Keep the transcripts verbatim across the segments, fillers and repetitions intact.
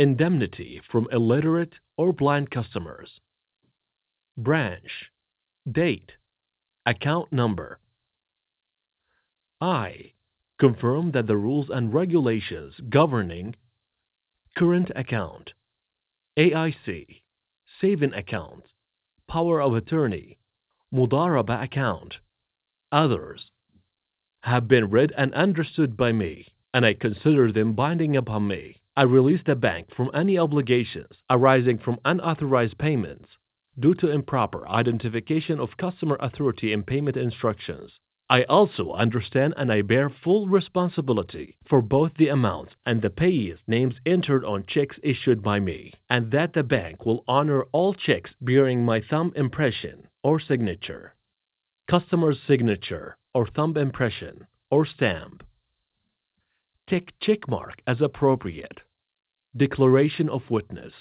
Indemnity from illiterate or blind customers. Branch. Date. Account number. I confirm that the rules and regulations governing current account, A I C, saving account, power of attorney, mudaraba account, others, have been read and understood by me, and I consider them binding upon me. I release the bank from any obligations arising from unauthorized payments due to improper identification of customer authority in payment instructions. I also understand and I bear full responsibility for both the amounts and the payees' names entered on checks issued by me, and that the bank will honor all checks bearing my thumb impression or signature, customer's signature or thumb impression or stamp. Tick check mark as appropriate. Declaration of witness.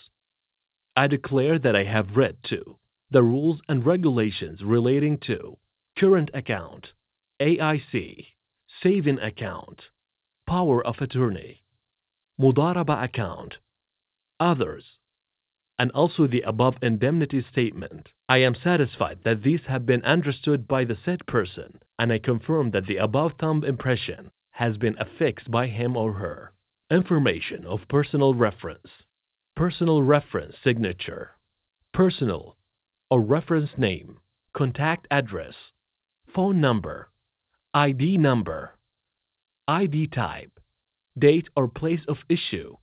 I declare that I have read to the rules and regulations relating to current account, A I C, saving account, power of attorney, mudaraba account, others, and also the above indemnity statement. I am satisfied that these have been understood by the said person, and I confirm that the above thumb impression has been affixed by him or her. Information of personal reference. Personal reference signature. Personal or reference name, contact address, phone number, I D number, I D type, date or place of issue,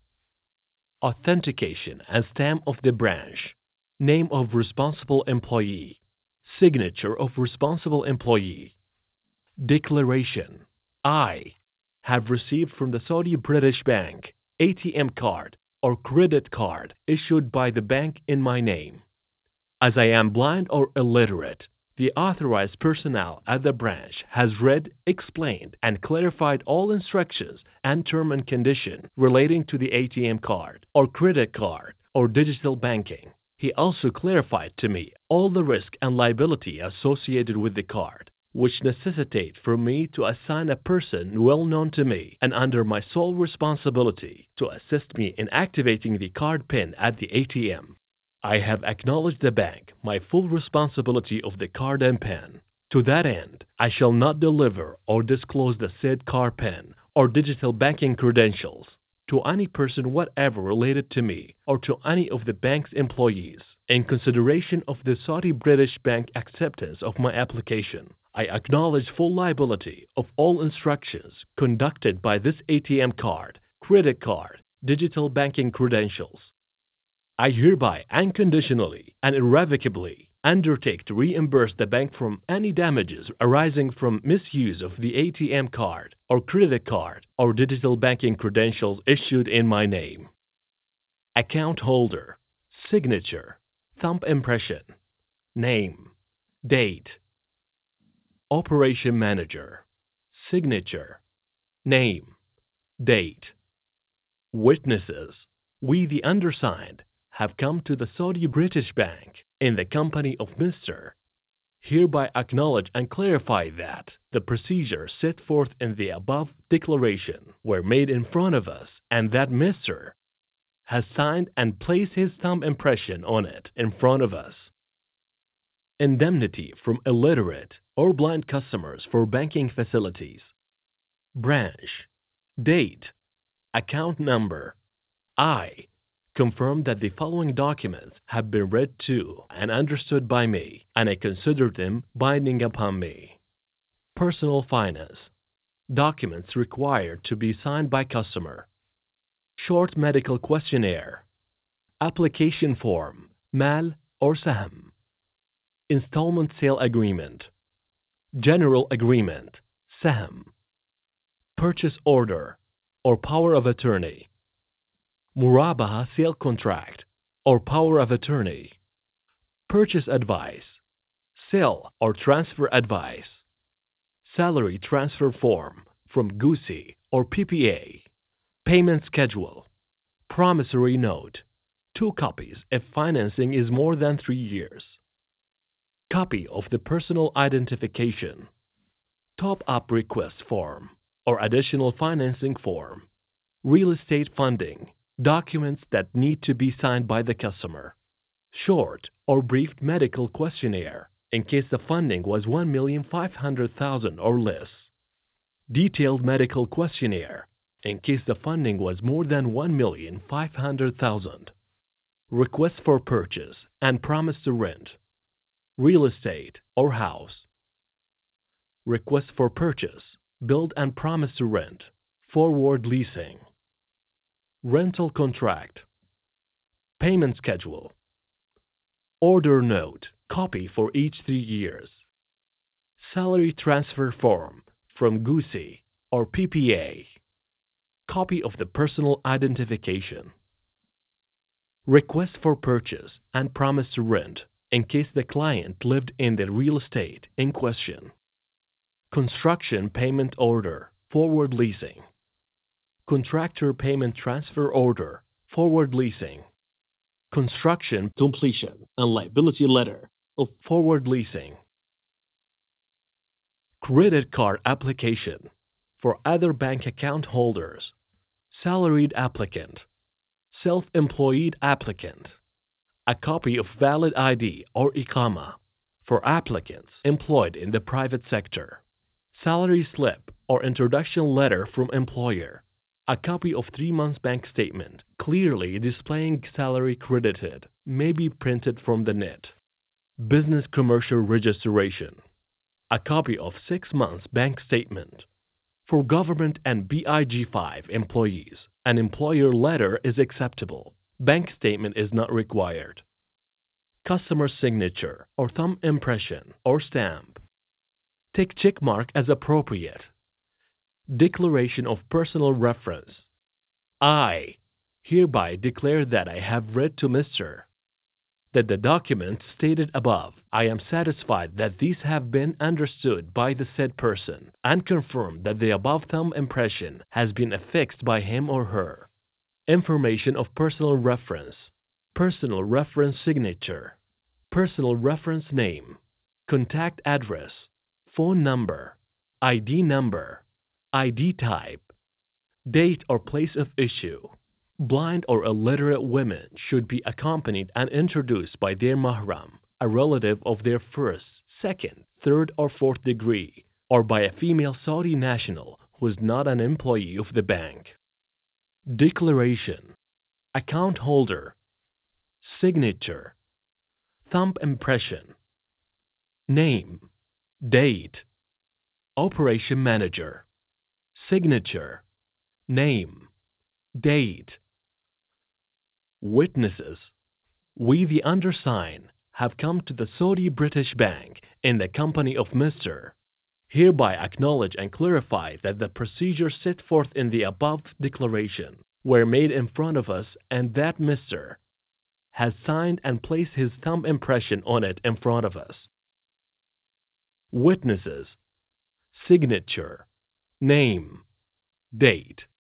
authentication and stamp of the branch, name of responsible employee, signature of responsible employee. Declaration. I have received from the Saudi British Bank A T M card or credit card issued by the bank in my name. As I am blind or illiterate, the authorized personnel at the branch has read, explained, and clarified all instructions and term and condition relating to the A T M card or credit card or digital banking. He also clarified to me all the risk and liability associated with the card, which necessitate for me to assign a person well known to me and under my sole responsibility to assist me in activating the card PIN at the A T M. I have acknowledged the bank my full responsibility of the card and PIN. To that end, I shall not deliver or disclose the said card PIN or digital banking credentials to any person whatever related to me or to any of the bank's employees. In consideration of the Saudi British Bank acceptance of my application, I acknowledge full liability of all instructions conducted by this A T M card, credit card, digital banking credentials. I hereby unconditionally and irrevocably undertake to reimburse the bank from any damages arising from misuse of the A T M card or credit card or digital banking credentials issued in my name. Account holder, signature, thumb impression, name, date. Operation manager, signature, name, date. Witnesses, we the undersigned have come to the Saudi British Bank in the company of Mister Hereby acknowledge and clarify that the procedures set forth in the above declaration were made in front of us and that Mister has signed and placed his thumb impression on it in front of us. Indemnity from illiterate or blind customers for banking facilities. Branch. Date. Account number. I confirm that the following documents have been read to and understood by me, and I consider them binding upon me. Personal finance. Documents required to be signed by customer. Short medical questionnaire. Application form, mal or sahm. Installment sale agreement. General agreement, sahm. Purchase order or power of attorney. Murabaha sale contract or power of attorney. Purchase advice, sale or transfer advice. Salary transfer form from G U S I or P P A. Payment schedule. Promissory note. Two copies if financing is more than three years. Copy of the personal identification. Top-up request form or additional financing form. Real estate funding. Documents that need to be signed by the customer. Short or brief medical questionnaire in case the funding was one million five hundred thousand dollars or less. Detailed medical questionnaire in case the funding was more than one million five hundred thousand dollars. Request for purchase and promise to rent. Real estate or house. Request for purchase, build and promise to rent, forward leasing. Rental contract. Payment schedule. Order note, copy for each three years. Salary transfer form from G U S I or P P A. Copy of the personal identification. Request for purchase and promise to rent in case the client lived in the real estate in question. Construction payment order, forward leasing. Contractor payment transfer order, forward leasing. Construction completion and liability letter of forward leasing. Credit card application for other bank account holders. Salaried applicant. Self-employed applicant. A copy of valid I D or IQAMA for applicants employed in the private sector. Salary slip or introduction letter from employer. A copy of three months bank statement clearly displaying salary credited may be printed from the N I T. Business commercial registration. A copy of six months bank statement. For government and B I G five employees, an employer letter is acceptable. Bank statement is not required. Customer signature or thumb impression or stamp. Tick check mark as appropriate. Declaration of personal reference. I hereby declare that I have read to Mister that the documents stated above, I am satisfied that these have been understood by the said person and confirm that the above thumb impression has been affixed by him or her. Information of personal reference. Personal reference signature. Personal reference name. Contact address. Phone number. I D number. I D type. Date or place of issue. Blind or illiterate women should be accompanied and introduced by their mahram, a relative of their first, second, third, or fourth degree, or by a female Saudi national who is not an employee of the bank. Declaration. Account holder. Signature. Thumb impression. Name. Date. Operation manager. Signature. Name. Date. Witnesses. We, the undersigned, have come to the Saudi British Bank in the company of Mister Hereby acknowledge and clarify that the procedures set forth in the above declaration were made in front of us and that Mister has signed and placed his thumb impression on it in front of us. Witnesses. Signature. Name. Date.